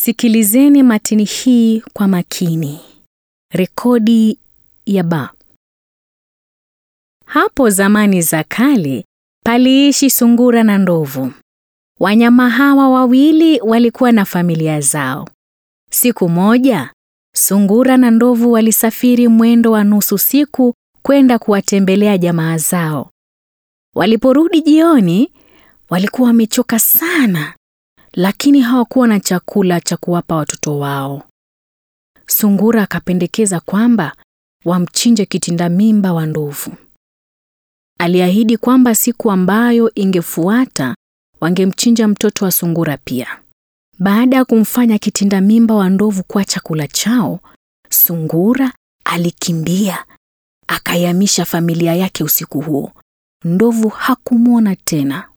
Sikilizeni matini hii kwa makini. Rekodi ya ba. Hapo zamani za kale paliishi sungura na ndovu. Wanyama hawa wawili walikuwa na familia zao. Siku moja, sungura na ndovu walisafiri mwendo wa nusu siku kwenda kuwatembelea jamaa zao. Waliporudi jioni, walikuwa wamechoka sana, lakini hawakuwa na chakula cha kuwapa watoto wao. Sungura akapendekeza kwamba wamchinje kitinda mimba wa ndovu. Aliahidi kwamba siku ambayo ingefuata wangemchinja mtoto wa sungura pia. Baada ya kumfanya kitinda mimba wa ndovu kuwa chakula chao, sungura alikimbia, akayamisha familia yake usiku huo. Ndovu hakumwona tena.